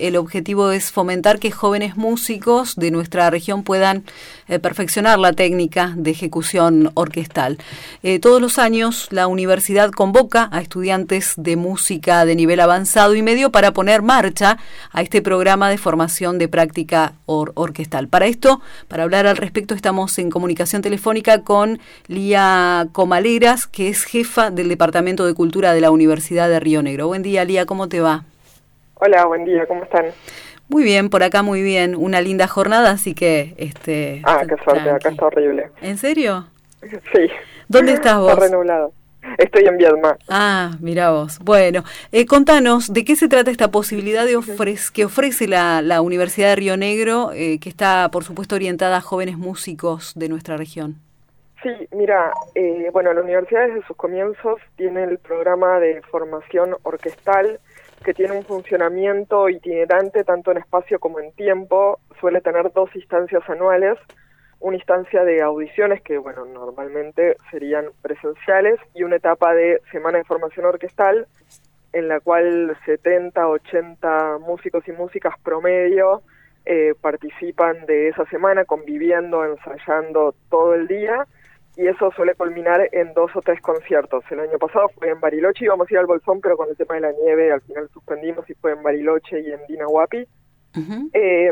el objetivo es fomentar que jóvenes músicos de nuestra región puedan perfeccionar la técnica de ejecución orquestal. Todos los años la universidad convoca a estudiantes de música de nivel avanzado y medio para poner marcha a este programa de formación de práctica orquestal. Para esto, para hablar al respecto, estamos en comunicación telefónica con Lía Comaleras, que es jefa del Departamento de Cultura de la Universidad de Río Negro. Buen día, Lía, ¿cómo te va? Hola, buen día, ¿cómo están? Muy bien, por acá muy bien. Una linda jornada, así que... qué suerte, acá está horrible. ¿En serio? Sí. ¿Dónde estás vos? Está renublado. Estoy en Viedma. Mirá vos. Bueno, contanos, ¿de qué se trata esta posibilidad que ofrece la Universidad de Río Negro, que está, por supuesto, orientada a jóvenes músicos de nuestra región? Sí, mira, la universidad desde sus comienzos tiene el programa de formación orquestal, que tiene un funcionamiento itinerante tanto en espacio como en tiempo. Suele tener 2 instancias anuales, una instancia de audiciones que, normalmente serían presenciales, y una etapa de semana de formación orquestal, en la cual 70, 80 músicos y músicas promedio participan de esa semana, conviviendo, ensayando todo el día, y eso suele culminar en 2 o 3 conciertos. El año pasado fue en Bariloche, íbamos a ir al Bolsón, pero con el tema de la nieve al final suspendimos y fue en Bariloche y en Dinahuapi. Uh-huh.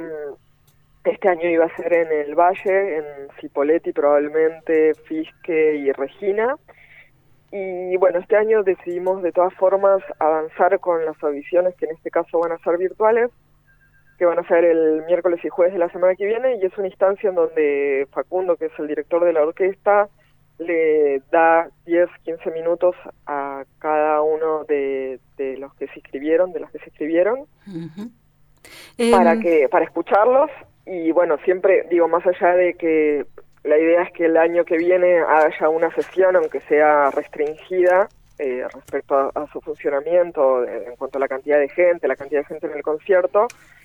Este año iba a ser en el Valle, en Cipolletti probablemente, Fisque y Regina. Y este año decidimos de todas formas avanzar con las audiciones, que en este caso van a ser virtuales, que van a ser el miércoles y jueves de la semana que viene, y es una instancia en donde Facundo, que es el director de la orquesta, le da 10, 15 minutos a cada uno de los que se inscribieron, de las que se inscribieron, uh-huh. para escucharlos. Y siempre digo, más allá de que la idea es que el año que viene haya una sesión, aunque sea restringida, respecto a su funcionamiento, en cuanto a la cantidad de gente en el concierto.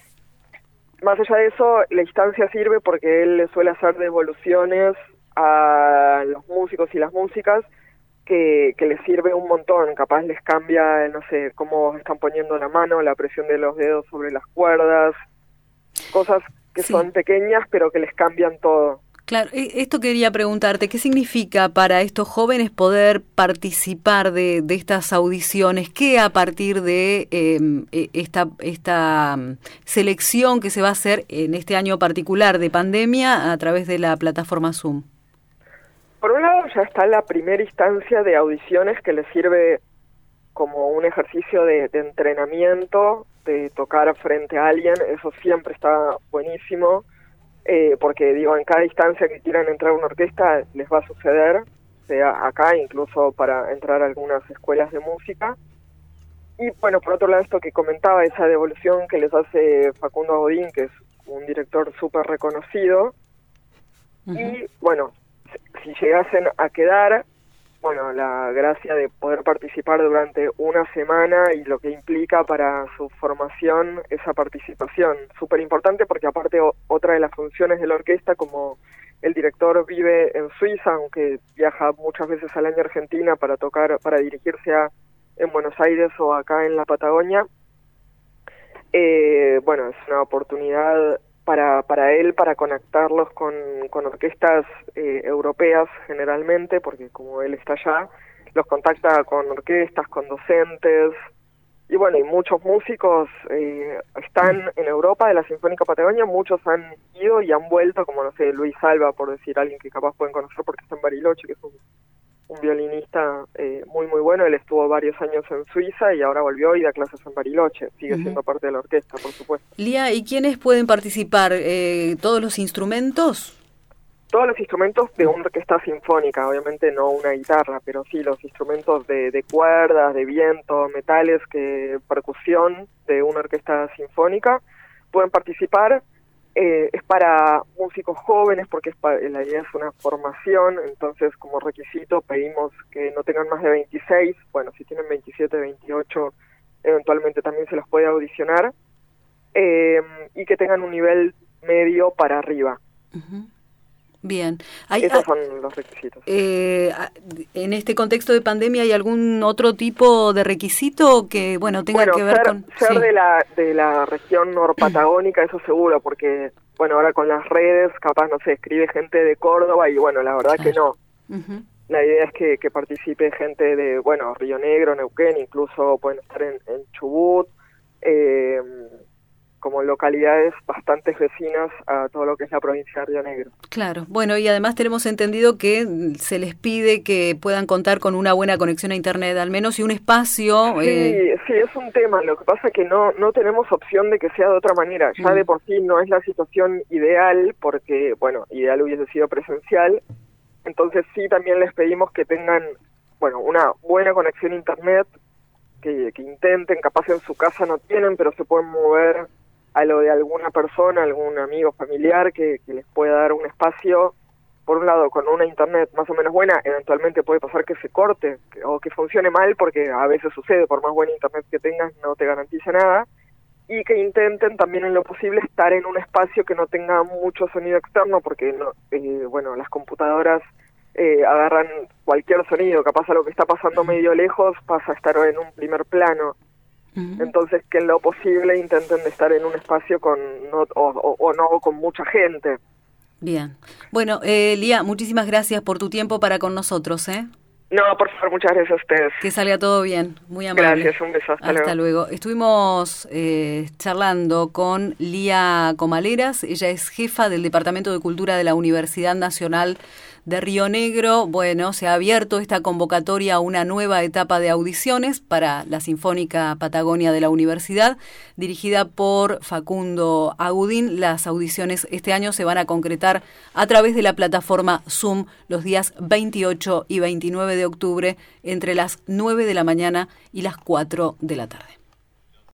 Más allá de eso, la instancia sirve porque él le suele hacer devoluciones a los músicos y las músicas que les sirve un montón. Capaz les cambia, cómo están poniendo la mano, la presión de los dedos sobre las cuerdas, cosas que son pequeñas pero que les cambian todo. Claro, esto quería preguntarte, ¿qué significa para estos jóvenes poder participar de estas audiciones? ¿Qué a partir de esta selección que se va a hacer en este año particular de pandemia a través de la plataforma Zoom? Por un lado ya está la primera instancia de audiciones, que les sirve como un ejercicio de entrenamiento, de tocar frente a alguien. Eso siempre está buenísimo. Porque en cada instancia que quieran entrar a una orquesta les va a suceder, sea acá, incluso para entrar a algunas escuelas de música. Y por otro lado, esto que comentaba, esa devolución que les hace Facundo Godín, que es un director súper reconocido. Uh-huh. Y si llegasen a quedar, la gracia de poder participar durante una semana y lo que implica para su formación esa participación. Súper importante porque aparte otra de las funciones de la orquesta, como el director vive en Suiza, aunque viaja muchas veces al año a Argentina para tocar, para dirigirse en Buenos Aires o acá en la Patagonia, es una oportunidad para él, para conectarlos con orquestas europeas generalmente, porque como él está allá, los contacta con orquestas, con docentes, y muchos músicos están en Europa de la Sinfónica Patagonia. Muchos han ido y han vuelto, como Luis Alba, por decir alguien que capaz pueden conocer porque está en Bariloche, que es un violinista muy muy bueno. Él estuvo varios años en Suiza y ahora volvió y da clases en Bariloche. Sigue siendo parte de la orquesta, por supuesto. Lía, ¿y quiénes pueden participar? ¿Todos los instrumentos? Todos los instrumentos de una orquesta sinfónica, obviamente no una guitarra, pero sí los instrumentos de cuerdas, de viento, metales, percusión de una orquesta sinfónica pueden participar. Es para músicos jóvenes porque la idea es una formación, entonces como requisito pedimos que no tengan más de 26, si tienen 27, 28, eventualmente también se los puede audicionar, y que tengan un nivel medio para arriba. Uh-huh. Bien. Esos son los requisitos. En este contexto de pandemia, ¿hay algún otro tipo de requisito que, tenga que ver con...? Ser de la región norpatagónica, eso seguro, porque, ahora con las redes, capaz, escribe gente de Córdoba y, la verdad que no. Uh-huh. La idea es que participe gente de, Río Negro, Neuquén, incluso pueden estar en Chubut, como localidades bastante vecinas a todo lo que es la provincia de Río Negro. Claro, y además tenemos entendido que se les pide que puedan contar con una buena conexión a Internet, al menos, y un espacio... Sí, es un tema. Lo que pasa es que no tenemos opción de que sea de otra manera. Ya de por sí no es la situación ideal, porque, ideal hubiese sido presencial. Entonces sí, también les pedimos que tengan, una buena conexión a Internet, que intenten, capaz en su casa no tienen, pero se pueden mover a lo de alguna persona, algún amigo familiar que les pueda dar un espacio, por un lado con una internet más o menos buena. Eventualmente puede pasar que se corte o que funcione mal, porque a veces sucede, por más buena internet que tengas no te garantiza nada, y que intenten también en lo posible estar en un espacio que no tenga mucho sonido externo, porque las computadoras agarran cualquier sonido, capaz a lo que está pasando medio lejos pasa a estar en un primer plano. Entonces, que en lo posible intenten de estar en un espacio con no con mucha gente. Bien. Lía, muchísimas gracias por tu tiempo para con nosotros, ¿eh? No, por favor, muchas gracias a ustedes. Que salga todo bien, muy amable. Gracias, un beso, hasta luego. Estuvimos charlando con Lía Comaleras, ella es jefa del Departamento de Cultura de la Universidad Nacional de Río Negro. Se ha abierto esta convocatoria a una nueva etapa de audiciones para la Sinfónica Patagonia de la Universidad, dirigida por Facundo Agudín. Las audiciones este año se van a concretar a través de la plataforma Zoom los días 28 y 29 de octubre, entre las 9 de la mañana y las 4 de la tarde.